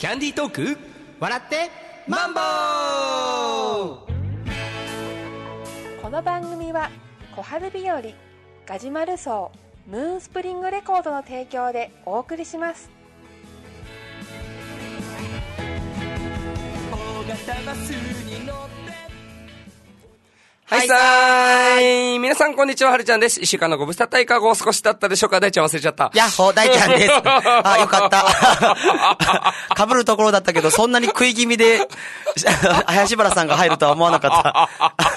キャンディートーク笑ってマンボウ。 この番組は小春日和ガジュマル荘ムーンスプリングレコードの提供でお送りします。 はいさーい、皆さんこんにちは、はるちゃんです。一週間のご無沙汰いかがお過ごしだったでしょうか。大ちゃん忘れちゃった。 やっほー、大ちゃんです。あ、よかった。被るところだったけど、そんなに食い気味で、林原さんが入るとは思わなかった。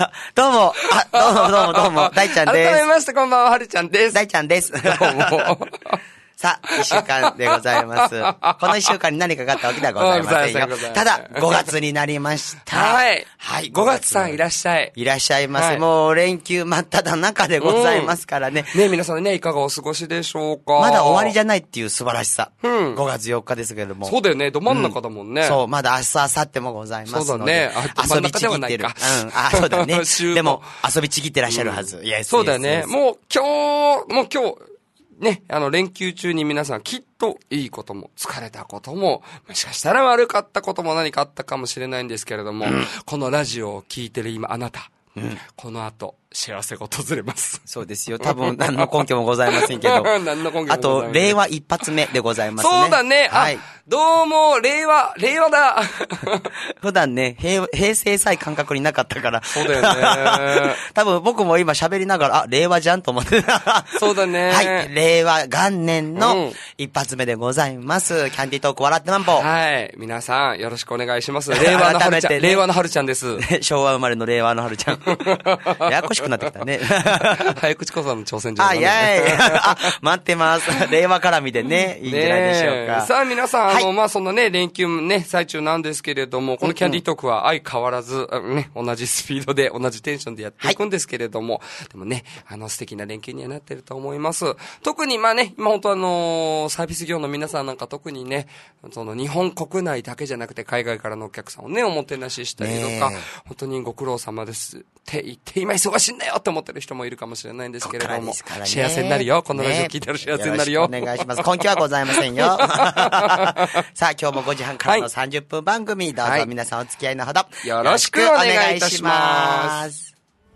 どうも、どうも、大ちゃんです。 改めましてこんばんは、はるちゃんです。 大ちゃんです。どうも。さあ、一週間でございます。この一週間に何かがあったわけではございませんよ。ただ、5月になりました。 はい。はい。5月さんいらっしゃい。 いらっしゃいませ。はい、もう連休真っ只中でございますからね。 ね、皆さんね、いかがお過ごしでしょうか。 まだ終わりじゃないっていう素晴らしさ。5月4日ですけれども。 そうだよね、ど真ん中だもんね。 そう、まだ明日、明後日もございますので。 そうだね。 遊びちぎってる。あ、そうだね。でも、遊びちぎってらっしゃるはず。 そうだよね。もう今日、ね、連休中に皆さんきっといいことも、疲れたことも、もしかしたら悪かったことも何かあったかもしれないんですけれども、このラジオを聞いてる今あなた、この後、幸せが訪れます。 そうですよ。多分、何の根拠もございませんけど。 何の根拠もございません。 あと、令和一発目でございますね。 そうだね。はい。どうも、令和だ。 普段ね、平成さえ感覚になかったから。 そうだよね。 多分僕も今喋りながら、令和じゃんと思って。 そうだね。 はい。令和元年の一発目でございます。キャンディートーク笑ってマンボウ。 はい。皆さん、よろしくお願いします。令和の春ちゃん。令和の春ちゃんです。 昭和生まれの令和の春ちゃん。ややこしくなってきたね。 早口講座の挑戦状。 あ、いやいや。待ってます。令和絡みでね、いいんじゃないでしょうか。 さあ皆さん、まあ、そんなね、連休ね、最中なんですけれども、このキャンディートークは相変わらず、ね、同じスピードで、同じテンションでやっていくんですけれども、でもね、素敵な連休にはなってると思います。特に、まあね、今本当サービス業の皆さんなんか特にね、その日本国内だけじゃなくて海外からのお客さんをね、おもてなししたりとか、本当にご苦労様ですって言って今忙しいんだよって思ってる人もいるかもしれないんですけれども、幸せになるよ。このラジオ聞いてる幸せになるよ。 お願いします。根拠はございませんよ。さあ、今日も5時半からの30分番組、どうぞ皆さんお付き合いのほど、 よろしくお願いいたします。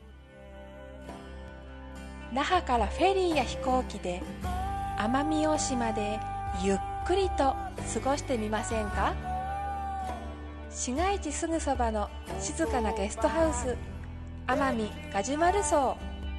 那覇からフェリーや飛行機で奄美大島でゆっくりと過ごしてみませんか。市街地すぐそばの静かなゲストハウス、奄美ガジュマル荘。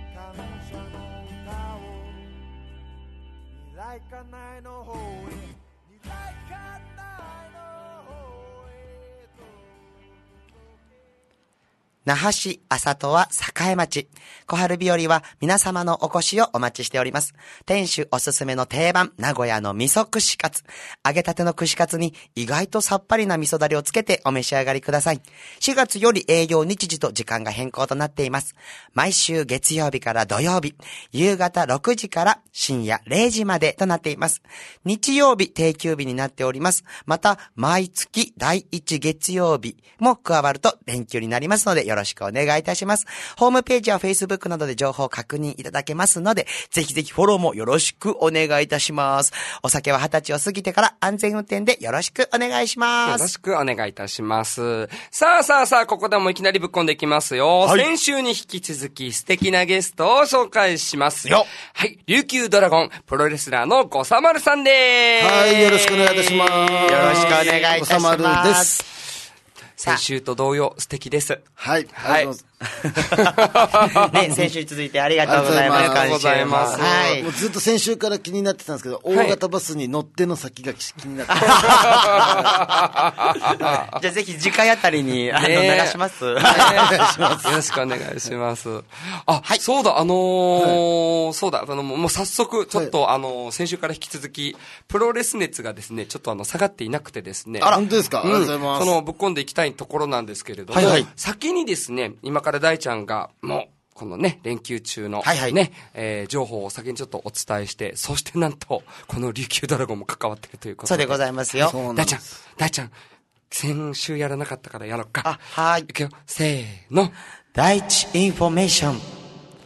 那覇市浅戸は栄町。小春日和は皆様のお越しをお待ちしております。店主おすすめの定番、名古屋の味噌串カツ。揚げたての串カツに意外とさっぱりな味噌だれをつけてお召し上がりください。4月より営業日時と時間が変更となっています。毎週月曜日から土曜日、夕方6時から深夜0時までとなっています。日曜日定休日になっております。また、毎月第1月曜日も加わると連休になりますので、よろしくお願いいたします。ホームページや Facebook などで情報を確認いただけますので、ぜひぜひフォローもよろしくお願いいたします。お酒は20歳を過ぎてから安全運転でよろしくお願いします。 よろしくお願いいたします。さあ、ここでもいきなりぶっこんでいきますよ。はい、先週に引き続き素敵なゲストを紹介しますよ。はい、琉球ドラゴンプロレスラーのごさまるさんです。 はい、よろしくお願いいたします。よろしくお願いいたします。 ごさまるです。 先週と同様素敵です。 はい。 はい。 ね、先週に続いてありがとうございます。 ありがとうございます。 はい。 もうずっと先週から気になってたんですけど、大型バスに乗っての先が気になってた。 じゃあぜひ次回あたりに、流します。 お願いします。よろしくお願いします。あ、はい、そうだ、そうだ、もう早速、ちょっと、先週から引き続き、プロレス熱がですね、ちょっと下がっていなくてですね。 あら、本当ですか。ありがとうございます。 ぶっ込んでいきたいところなんですけれども、先にですね、今から大ちゃんが、もう、このね、連休中のね、情報を先にちょっとお伝えして、そしてなんと、この琉球ドラゴンも関わっているということで。 そうでございますよ。 大ちゃん、先週やらなかったからやろっか。 はい。 いくよ、せーの。 第一インフォメーション。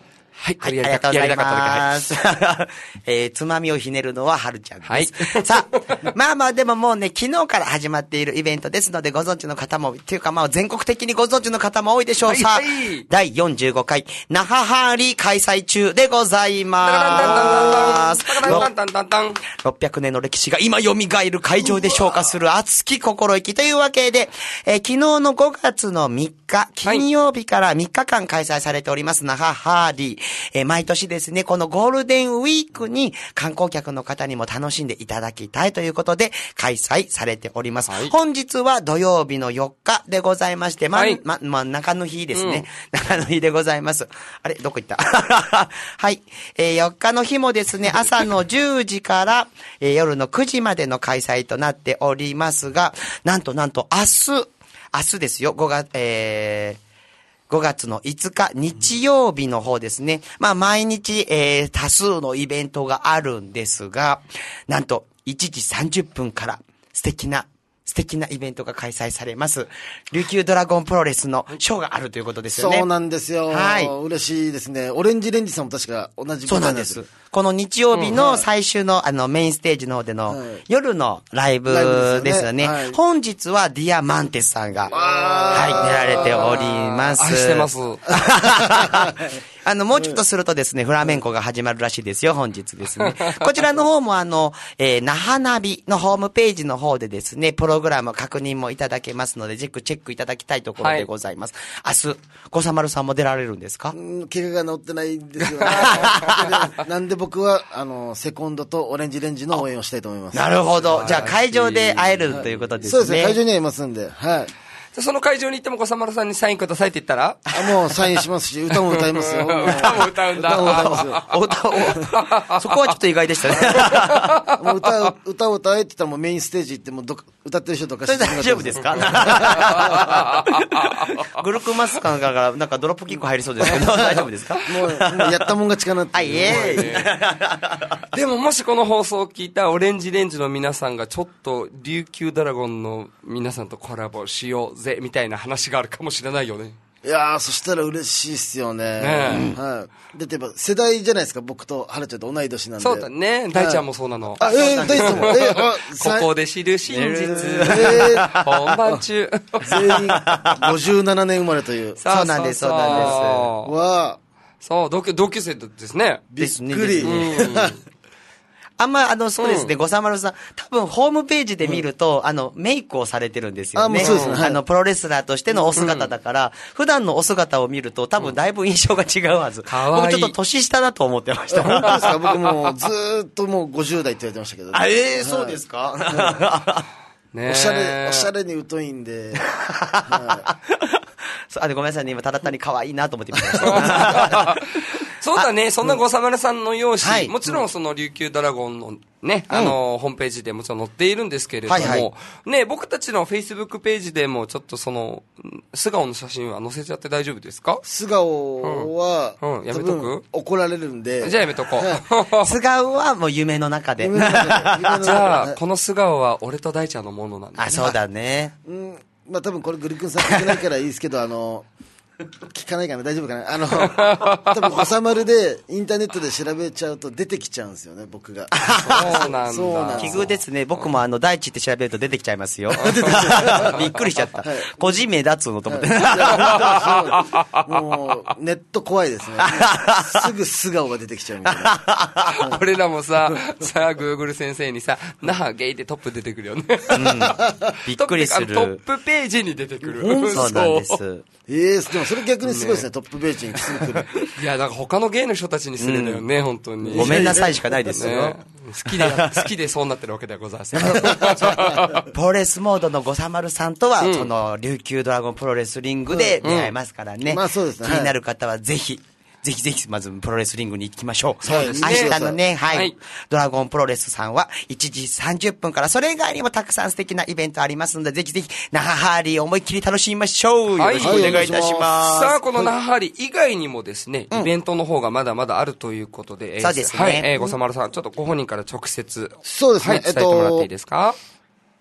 はい、これありがとうございやりたかっただけ。 ます。つまみをひねるのははるちゃんです。 はいさあ、まあまあでももうね、昨日から始まっているイベントですので、ご存知の方も、っていうかまあ全国的にご存知の方も多いでしょう。 はいさあ、 はい第45回、那覇ハーリー開催中でございます。 タンタンタンタン。 600年の歴史が今蘇る会場で消化する熱き心意気というわけで、昨日の5月の3日、金曜日から3日間開催されております、那覇ハーリー。毎年ですね、このゴールデンウィークに観光客の方にも楽しんでいただきたいということで開催されております。 はい、 本日は土曜日の4日でございまして、中の日ですね。中の日でございます。あれ、どこ行ったはい。4日の日もですね、朝の10時から、夜の9時までの開催となっておりますが、なんと明日ですよ、5月の5日、日曜日の方ですね。まあ、毎日、多数のイベントがあるんですが、なんと、1時30分から素敵なイベントが開催されます。琉球ドラゴンプロレスのショーがあるということですよね。 そうなんですよ。 はい。 嬉しいですね。オレンジレンジさんも確か同じそうなんです。この日曜日の最終の、メインステージの方での夜のライブですよね。はい、本日はディアマンテスさんが、はい、出られております。 愛してます。 もうちょっとするとですね、フラメンコが始まるらしいですよ、本日ですね。こちらの方も那覇ナビのホームページの方でですね、プログラム確認もいただけますので、チェックいただきたいところでございます。はい、明日、小さまるさんも出られるんですか？ 怪我が治ってないんですよね。なんで僕は、セコンドとオレンジレンジの応援をしたいと思います。 なるほど。じゃあ会場で会えるということですね。 そうですね、会場にはいますんで、はい。 その会場に行っても小さまるさんにサインくださいって言ったらもうサインしますし、歌も歌いますよ。 歌も歌うんだ。 歌も歌いますよ。そこはちょっと意外でしたね。 もう歌を歌えって言ったらもうメインステージ行っても歌ってる人とかそれ大丈夫ですか？グルクマスカがなんかドロップキック入りそうですけど、大丈夫ですか？ もうやったもんが力って。 はい、 でももしこの放送を聞いたオレンジレンジの皆さんがちょっと琉球ドラゴンの皆さんとコラボしようぜみたいな話があるかもしれないよね。 いやー、そしたら嬉しいっすよね。 ねえ。はい。だってやっぱ世代じゃないですか、僕と春ちゃんと同い年なんで。 そうだね。大ちゃんもそうなの。 大ちゃんも。 ここで知る真実。本番中。 全員57年生まれという。 そうなんです、そうなんです。 わそう、同級生ですね。 びっくり。 あんま、そうですね、ごさまるさん、多分、ホームページで見ると、メイクをされてるんですよね。 そうですね。はい、 プロレスラーとしてのお姿だから、普段のお姿を見ると、多分、だいぶ印象が違うはず。僕、ちょっと年下だと思ってました。 本当ですか？僕もずーっともう50代って言われてましたけどね。 そうですか？ おしゃれに疎いんで。 ごめんなさいね、今、ただ単に可愛いなと思って見てました。 そうだね、そんなごさまるさんの容姿、もちろんその琉球ドラゴンのね、ホームページでもちろん載っているんですけれども、ね、僕たちのフェイスブックページでもちょっとその、素顔の写真は載せちゃって大丈夫ですか？ 素顔は、 やめとく？ 怒られるんで。 じゃあやめとこう。 素顔はもう夢の中で。 じゃあ、この素顔は俺と大ちゃんのものなんだ。 そうだね。 まあ多分これグリ君さん聞けないからいいですけど、聞かないかな、大丈夫かな。多分、おさまるで、インターネットで調べちゃうと出てきちゃうんですよね、僕が。 そうなんだ。 奇遇ですね。僕も大地って調べると出てきちゃいますよ。びっくりしちゃった。個人名だっつうのと思って。 もう、ネット怖いですね。すぐ素顔が出てきちゃうみたいな。 俺らもさ、Google 先生にさ、那覇ゲイでトップ出てくるよね。 びっくりする。 トップページに出てくる。 そうなんです。 でもそれ逆にすごいですね、トップページにすぐ来る。 いや、なんか他のゲイの人たちにするんだよね、本当に。 ごめんなさいしかないですよ。 好きでそうなってるわけではございません。 プロレスモードのごさまるさんとは、その、琉球ドラゴンプロレスリングで出会えますからね。 まあそうですね。 気になる方はぜひ、まずプロレスリングに行きましょう。 そうですね。 明日のね、ドラゴンプロレスさんは1時30分から、それ以外にもたくさん素敵なイベントありますので、ぜひぜひ、那覇ハーリーを思いっきり楽しみましょう。よろしくお願いいたします。 さあ、この那覇ハーリー以外にもですね、イベントの方がまだまだあるということで、 そうですね。 ごさまるさん、ちょっとご本人から直接、 そうですね。 伝えてもらっていいですか？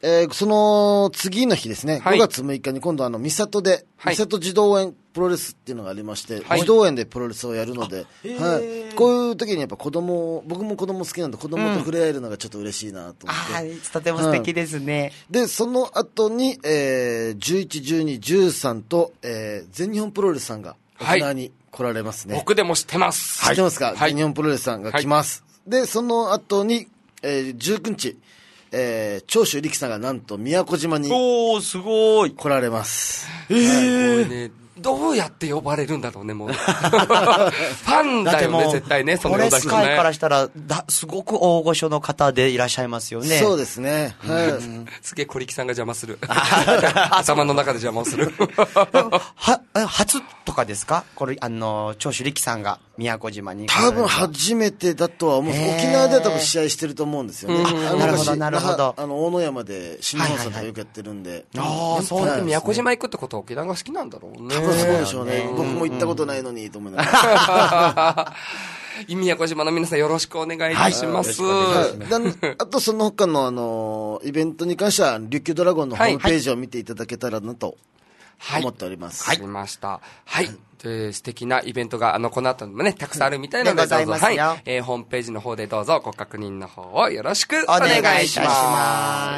その次の日ですね、 はい 5月6日に今度三郷で、 はい三郷児童園プロレスっていうのがありまして、 はい児童園でプロレスをやるので、はい、こういう時にやっぱ僕も子供好きなんで子供と触れ合えるのがちょっと嬉しいなと思って。 はい、とても素敵ですね。 で、その後に、11、12、13と、全日本プロレスさんが沖縄に来られますね。 僕でも知ってます。 知ってますか、 はい全日本プロレスさんが来ます。で、その後に、19日、長州力さんがなんと宮古島におー、すごい。 来られます。 これね、どうやって呼ばれるんだろうね、もう。ファンだよね、絶対ね、そのプロレスような人ね。 界からしたら、すごく大御所の方でいらっしゃいますよね。 そうですね。はい。 すげえ小力さんが邪魔する。頭の中で邪魔をする。 初とかですかこれ、長州力さんが宮古島に。 多分初めてだとは思うんです。沖縄では多分試合してると思うんですよね。 なるほど、なるほど。 大野山で新日本さんとかよくやってるんで。 ああ、そうなんだ。宮古島行くってことは沖縄が好きなんだろうね。 多分そうでしょうね。僕も行ったことないのに、と思いながら。 宮古島の皆さんよろしくお願いいたします。 あとその他のイベントに関しては、琉球ドラゴンのホームページを見ていただけたらなと思っております。 はい。わかりました。はい。素敵なイベントが、この後もね、たくさんあるみたいなので、どうぞ、はい。ホームページの方でどうぞご確認の方をよろしくお願いします。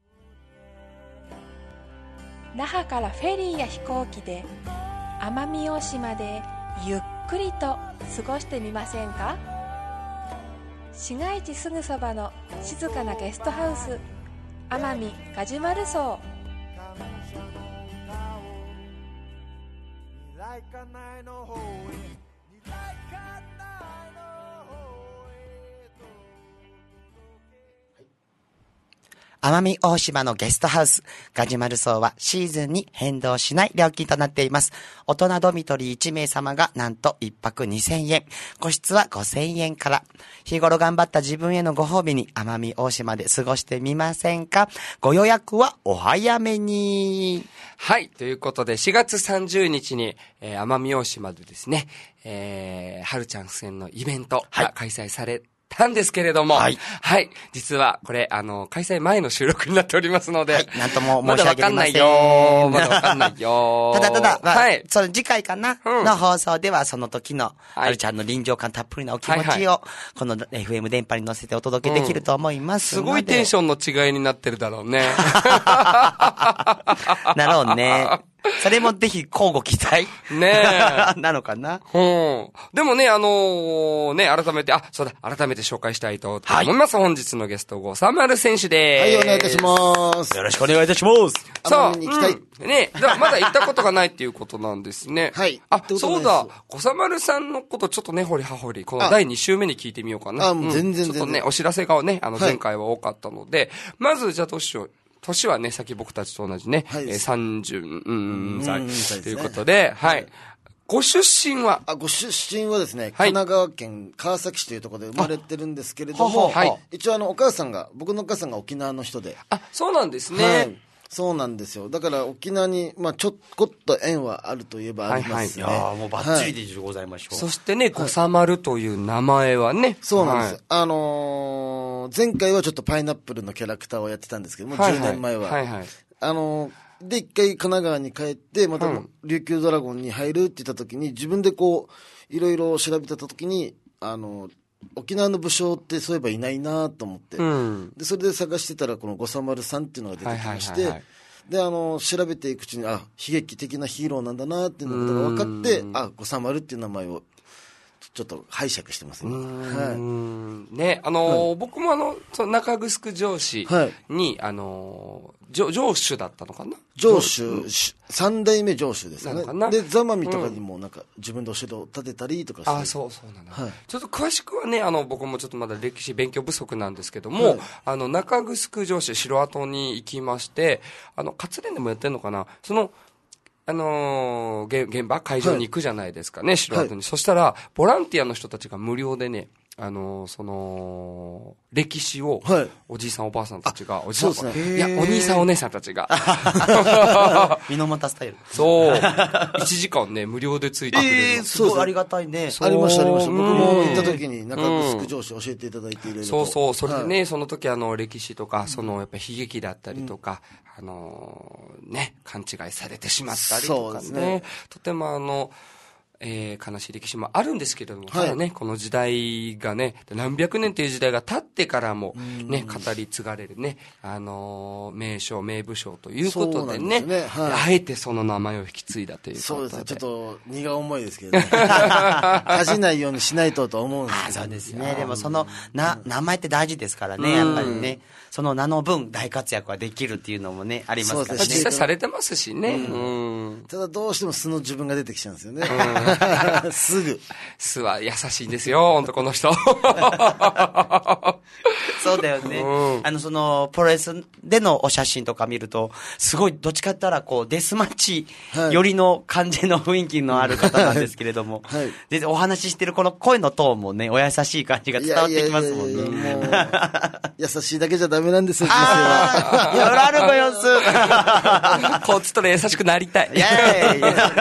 那覇からフェリーや飛行機で奄美大島でゆっくりと過ごしてみませんか？市街地すぐそばの静かなゲストハウス奄美ガジュマル荘。 奄美大島のゲストハウス、ガジュマル荘はシーズンに変動しない料金となっています。大人ドミトリー1名様がなんと1泊2000円。個室は5000円から。日頃頑張った自分へのご褒美に奄美大島で過ごしてみませんか？ご予約はお早めに。 はい。ということで、4月30日に、奄美大島でですね、はるちゃん出演のイベントが開催されたんですけれども、はい。はい。実は、これ、開催前の収録になっておりますので、はい。 なんとも申し上げません。 まだわかんないよ。 ただ、 はい。 その次回かな、の放送では、その時の、はるちゃんの臨場感たっぷりなお気持ちを、この FM 電波に乗せてお届けできると思いますので。 すごいテンションの違いになってるだろうね。 なろうね。それもぜひ交互期待ねえ。なのかな。 でもね、改めて紹介したいと思います。本日のゲスト、ごさまる選手です。 はい、お願いいたします。 よろしくお願いいたします。 さあ、に行きたい。 ね、まだ行ったことがないっていうことなんですね。 はい。 そうだ、ごさまるさんのことちょっとね、掘り葉掘り、この第2週目に聞いてみようかな。 全然。 ちょっとね、お知らせがね、前回は多かったので、まず、じゃあどうしよう。年はね、さっき僕たちと同じね、30歳ということで、はい。ご出身はご出身はですね、神奈川県川崎市というところで生まれてるんですけれども、一応僕のお母さんが沖縄の人で。 そうなんですね。 はい。そうなんですよ。だから沖縄に、ちょっと縁はあるといえばありますね。 いやもうバッチリでございましょう。 そしてね、ごさまるという名前はね。 そうなんです。前回はちょっとパイナップルのキャラクターをやってたんですけども、10年前は。で、一回神奈川に帰って、また琉球ドラゴンに入るって言った時に、自分でいろいろ調べてた時に、沖縄の武将ってそういえばいないなと思って、でそれで探してたらこのごさまるさんっていうのが出てきまして、で調べていくうちに悲劇的なヒーローなんだなっていうのが分かってごさまるっていう名前をちょっと拝借してますね。 ね、僕も中城城主に、城主だったのかな？ 城主、三代目城主ですね。で、ザマミとかにも自分でお城を建てたりとかして。 そうなんだ。ちょっと詳しくはね、僕もちょっとまだ歴史勉強不足なんですけども、中城城主、城跡に行きまして、勝連でもやってんのかな？現場、会場に行くじゃないですかね、城跡に。そしたら、ボランティアの人たちが無料でね、 その、歴史を、おじいさんおばあさんたちが、おじさん、そうですね。 いや、お兄さんお姉さんたちが。 ミノマタスタイル。 そう。1時間ね、無料でついてくれる。 すごいありがたいね。 ありました。僕も行った時に、中城上司教えていただいていろいろと。 そうそう。それでね、その時歴史とか、やっぱ悲劇だったりとか、ね、勘違いされてしまったりとかね。とても悲しい歴史もあるんですけれども、ただね、この時代がね、何百年という時代が経ってからもね、語り継がれるね、名将、名武将ということでね、あえてその名前を引き継いだということで。 そうですね、ちょっと荷が重いですけどね。恥じないようにしないとと思うんですけど。 そうですね。でもその、名前って大事ですからね、やっぱりね。その名の分大活躍ができるっていうのもね、ありますからね。 実際されてますしね。 ただどうしても素の自分が出てきちゃうんですよね。すぐ。 素は優しいんですよ、本当この人。 そうだよね。その、プロレスでのお写真とか見ると、すごい、どっちかって言ったら、こう、デスマッチよりの感じの雰囲気のある方なんですけれども、で、お話ししてるこの声のトーンもね、お優しい感じが伝わってきますもんね。 優しいだけじゃダメなんですよ、人生は。 やらるご様子。 こっちとら優しくなりたい。 いやいやいや。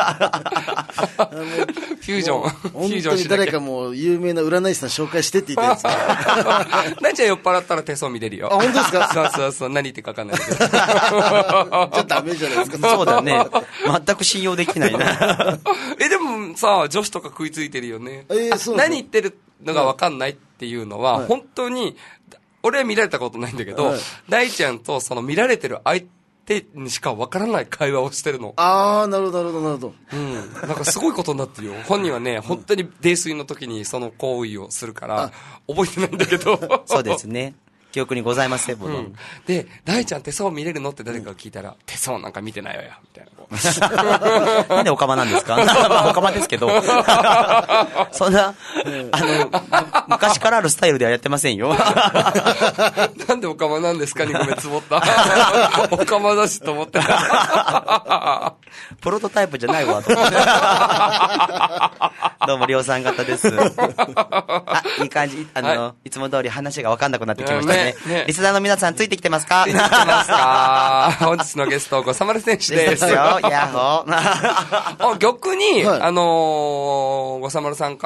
フュージョン。 本当に誰かもう有名な占い師さん紹介してって言ったやつ。 何ちゃん酔っ払ったら手相見れるよ。 あ、本当ですか？ そう、何言ってか分かんないけど。じゃあダメじゃないですか。 そうだね。全く信用できないな。 でもさ、女子とか食いついてるよね。 そう何言ってるのが分かんないっていうのは、本当に、俺は見られたことないんだけど、大ちゃんとその見られてる相手にしか分からない会話をしてるの。 ああ、なるほど。 なんかすごいことになってるよ。本人はね、本当に泥酔の時にその行為をするから、覚えてないんだけど。 そうですね。記憶にございませんもの。 で、大ちゃん手相見れるのって誰かが聞いたら、手相なんか見てないわよ、みたいな。 なんでオカマなんですか？まあオカマですけど。そんな、昔からあるスタイルではやってませんよ。 なんでオカマなんですか？2個目つぼった。オカマだしと思ってた。 プロトタイプじゃないわ、と思って。どうも、量産型です。いい感じ。いつも通り話が分かんなくなってきましたね。リスナーの皆さんついてきてますか？ ついてきてますか？本日のゲスト、ごさまる選手です。 ヤッホー。 逆に、ごさまるさんから、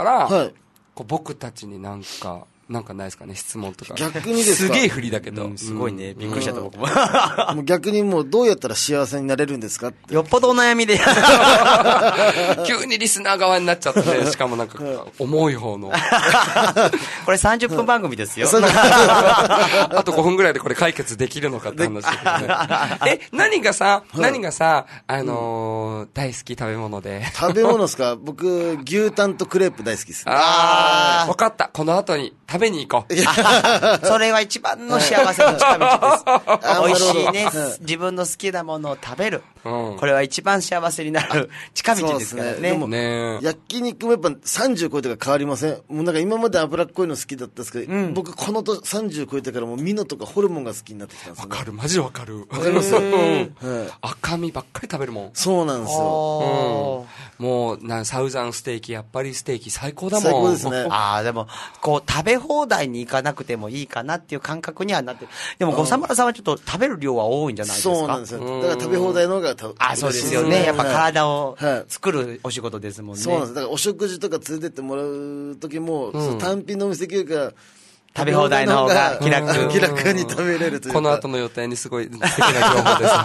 僕たちになんかないですかね、質問とか。 逆にですか？ すげえ振りだけど。 すごいね。びっくりしちゃった僕も。 もう逆にもうどうやったら幸せになれるんですかって。 よっぽどお悩みで。 急にリスナー側になっちゃって、しかもなんか、重い方の。 これ30分番組ですよ。 あと5分ぐらいでこれ解決できるのかって話だけどね。何がさ、大好き食べ物で。 食べ物ですか？僕、牛タンとクレープ大好きです。 わかった。この後に食べに行こう。 それが一番の幸せの近道です。美味しいね。自分の好きなものを食べる。これは一番幸せになる近道ですからね。 でも焼肉もやっぱ30超えてから変わりません？もうなんか今まで脂っこいの好きだったんですけど、僕この30超えてからもうミノとかホルモンが好きになってきたんですよ。 わかる、マジわかる。わかります。赤身ばっかり食べるもん。 そうなんですよ。 もう、サウザンステーキ、やっぱりステーキ最高だもん。 最高ですね。 でも、こう、食べ放題に行かなくてもいいかなっていう感覚にはなってる。でも、ごさまらさんはちょっと食べる量は多いんじゃないですか？ そうなんですよ。だから食べ放題の方がそうですよね。やっぱ体を作るお仕事ですもんね。 そうなんです。だからお食事とか連れてってもらう時も、単品のお店行くか、 食べ放題の方が気楽に食べれるというか。 この後の予定にすごい素敵な情報です。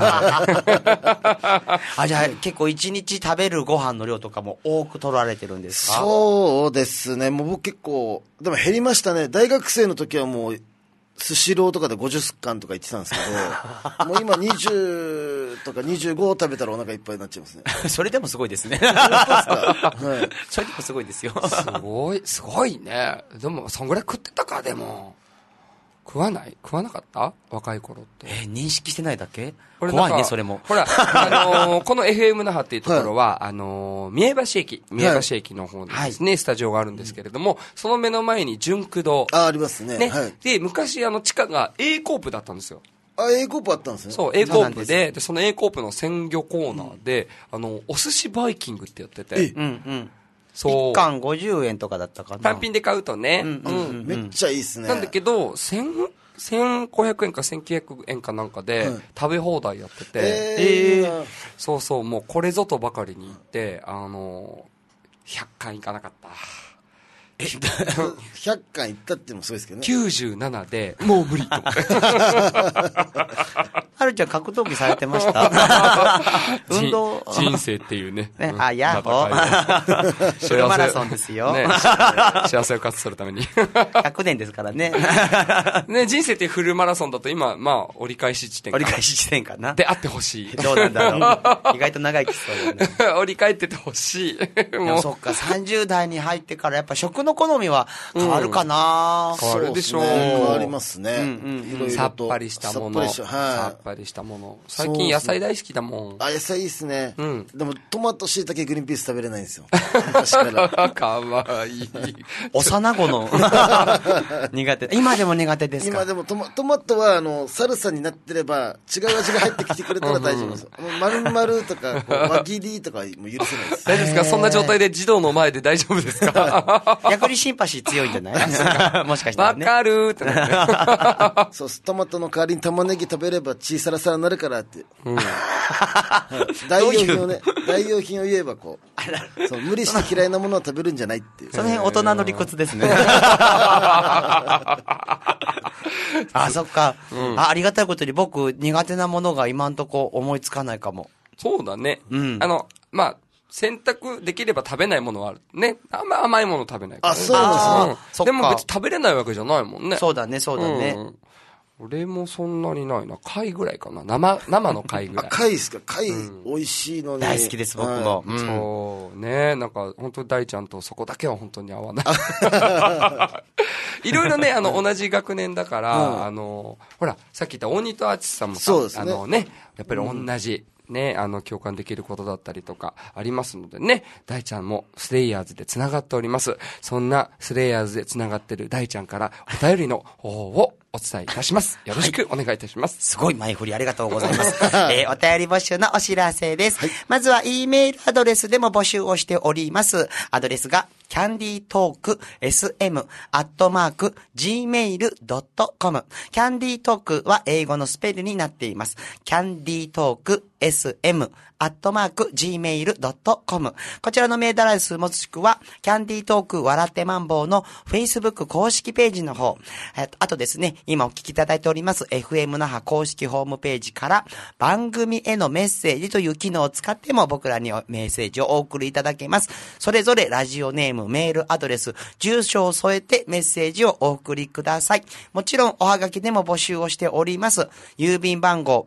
じゃあ結構一日食べるご飯の量とかも多く取られてるんですか？ そうですね。もう僕結構、でも減りましたね。大学生の時はもう、スシローとかで50貫とか言ってたんですけど、もう今20とか25を食べたらお腹いっぱいになっちゃいますね。 それでもすごいですね。 はい、 それでもすごいですよ。 すごいね。でも、そんぐらい食ってたか、でも。食わなかった若い頃って。 認識してないだけ？怖いね、それも。 ほら、この FM 那覇っていうところは、三重橋駅の方にですね、スタジオがあるんですけれども、その目の前に純駆動。 ありますね。 で、昔地下が A コープだったんですよ。 A コープあったんですね。 そう、A コープで、その A コープの鮮魚コーナーで、お寿司バイキングってやってて。 そう。1貫50円とかだったかな。 単品で買うとね。 めっちゃいいっすね。 なんだけど、1500円か1900円かなんかで食べ放題やってて、そうそう、もうこれぞとばかりに行って、100貫いかなかった。 100貫いったってもすごいですけどね。 97で、もう無理と思って。 はるちゃん格闘技されてました運動人生っていうね。 やっほフルマラソンですよ。 幸せを勝つするために。 100年ですからね。 ね、人生っていうフルマラソンだと今、折り返し地点かな。 折り返し地点かな。 であってほしい。 どうなんだろう。意外と長生きしそうだよね。 折り返っててほしい。 でもそっか、30代に入ってからやっぱ食の好みは変わるかな。 変わるでしょう。 変わりますね。 さっぱりしたもの。さっぱりしたもの。最近野菜大好きだもん。 野菜いいっすね。でもトマト、椎茸、グリーンピース食べれないんですよ。昔から。 かわいい。 幼子の苦手。今でも苦手ですか？ 今でもトマトはサルサになってれば違う味が入ってきてくれたら大丈夫です。丸々とか輪切りとかも許せないです。 大丈夫ですか？そんな状態で児童の前で大丈夫ですか？ 逆にシンパシー強いんじゃないもしかしたらね。 わかるってなって。 そう、トマトの代わりに玉ねぎ食べれば小さらさになるからって。代用品を言えばそう、無理して嫌いなものを食べるんじゃないっていう。 その辺大人の理屈ですね。そっか。ありがたいことに僕苦手なものが今んとこ思いつかないかも。 そうだね。選択できれば食べないものはある。ね。あんま甘いもの食べないから。 そうなんですね。でも別に食べれないわけじゃないもんね。 そうだね、そうだね。 俺もそんなにないな。貝ぐらいかな。生の貝ぐらい。 貝ですか？貝、美味しいのに。 大好きです、僕も。 そうね。なんか、本当大ちゃんとそこだけは本当に合わない。いろいろね、同じ学年だから、ほら、さっき言った大仁とアーチさんもさ、 そうですね。 やっぱり同じ。ね、共感できることだったりとかありますのでね、大ちゃんもスレイヤーズで繋がっております。そんなスレイヤーズで繋がってる大ちゃんからお便りの方をお伝えいたします。よろしくお願いいたします。 すごい前振りありがとうございます。お便り募集のお知らせです。まずは E メールアドレスでも募集をしております。アドレスがcandytalksm@gmail.com。キャンディートークは英語のスペルになっています。candytalksm@gmail.com。こちらのメールアドレスもしくは、キャンディートーク笑ってマンボウの Facebook 公式ページの方。あとですね、今お聞きいただいております FM 那覇公式ホームページから番組へのメッセージという機能を使っても僕らにメッセージをお送りいただけます。それぞれラジオネーム、メールアドレス、住所を添えてメッセージをお送りください。もちろんおはがきでも募集をしております。郵便番号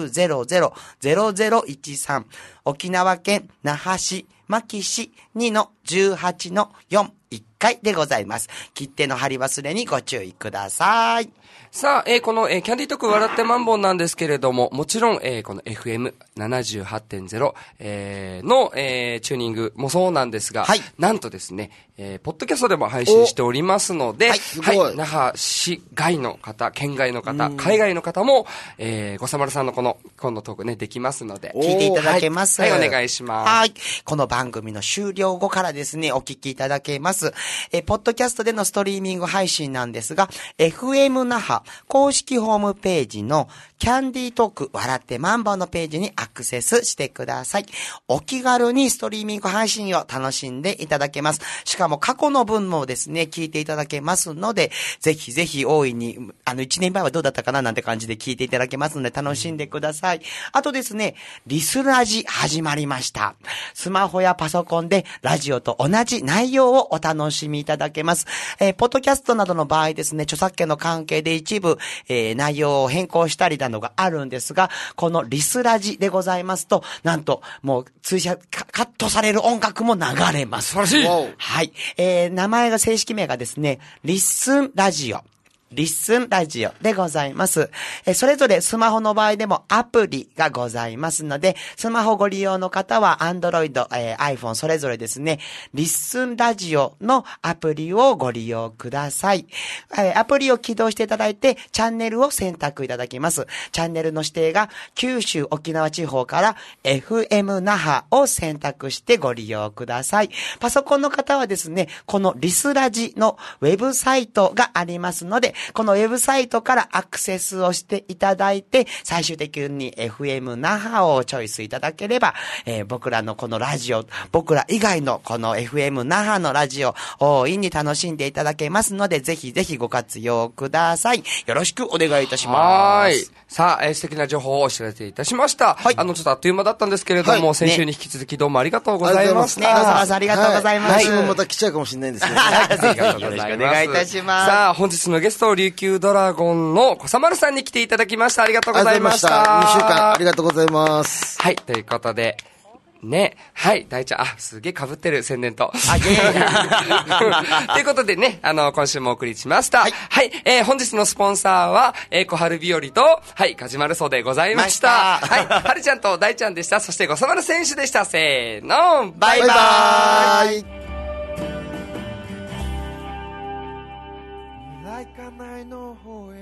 900-0013 沖縄県那覇市牧市 2-18-4 1回でございます。切手の貼り忘れにご注意ください。 さあ、この、キャンディートーク笑ってマンボウなんですけれども、もちろん、この FM78.0、の、チューニングもそうなんですが、なんとですね、ポッドキャストでも配信しておりますので、那覇市外の方、県外の方、海外の方も、ごさまるさんの今度トークね、できますので、 聞いていただけます。 はい、お願いします。 はい。この番組の終了後からですね、お聞きいただけます。ポッドキャストでのストリーミング配信なんですが、FM 那覇公式ホームページのキャンディートーク笑ってマンボウのページにアクセスしてください。お気軽にストリーミング配信を楽しんでいただけます。しかも過去の分もですね、聞いていただけますので、ぜひぜひ大いに、1年前はどうだったかななんて感じで聞いていただけますので楽しんでください。あとですね、リスラジ始まりました。スマホやパソコンでラジオと同じ内容をお楽しみいただけます。ポッドキャストなどの場合ですね、著作権の関係で一部、内容を変更したりなどがあるんですが、このリスラジでございますと、なんともうカットされる音楽も流れます。 素晴らしい。 はい。名前が正式名がですね、リッスンラジオ。 リッスンラジオでございます。それぞれスマホの場合でもアプリがございますので、スマホご利用の方は Android、iPhone それぞれですね、リッスンラジオのアプリをご利用ください。アプリを起動していただいて、チャンネルを選択いただきます。チャンネルの指定が九州沖縄地方から FM 那覇を選択してご利用ください。パソコンの方はですね、このリスラジのウェブサイトがありますので、このウェブサイトからアクセスをしていただいて、最終的に FM 那覇をチョイスいただければ、僕らのこのラジオ、僕ら以外のこの FM 那覇のラジオ、大いに楽しんでいただけますので、ぜひぜひご活用ください。よろしくお願いいたします。はい。 さあ、素敵な情報をお知らせいたしました。はい。ちょっとあっという間だったんですけれども、先週に引き続きどうもありがとうございました。 わざわざありがとうございます。 来週もまた来ちゃうかもしれないんですけど、 ありがとうございます。よろしくお願いいたします。 さあ、本日のゲスト、琉球ドラゴンの小佐丸さんに来ていただきました。ありがとうございました。 2週間ありがとうございます。 はい、ということで、ね。はい、大ちゃん、すげえ被ってる、宣伝と。ということでね、今週もお送りしました。はい、本日のスポンサーは、小春日和と、はい、かじまるそうでございました。はい、はるちゃんと大ちゃんでした。そして、ごさまる選手でした。せーの、 バイバーイ。 未来かないの方へ